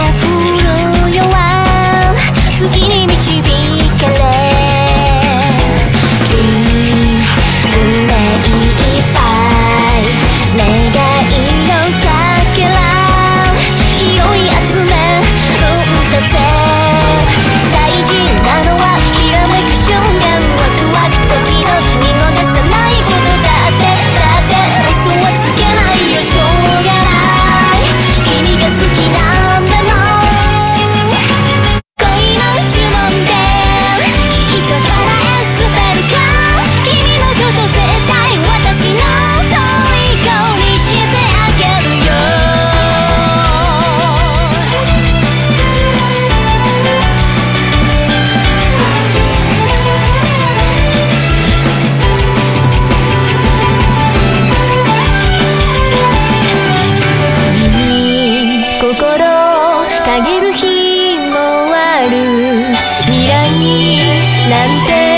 降るよは月に導かれ胸いっぱい願いのかけら拾い集めるんだぜ大事なのはひらめく瞬間ワクワク時々見逃さないことだって嘘はつけないよしょうがない君が好きなんだもん恋の呪文できっと叶えスペルか君のこと絶対私の虜にしてあげるよ君に心かける日もある未来なんて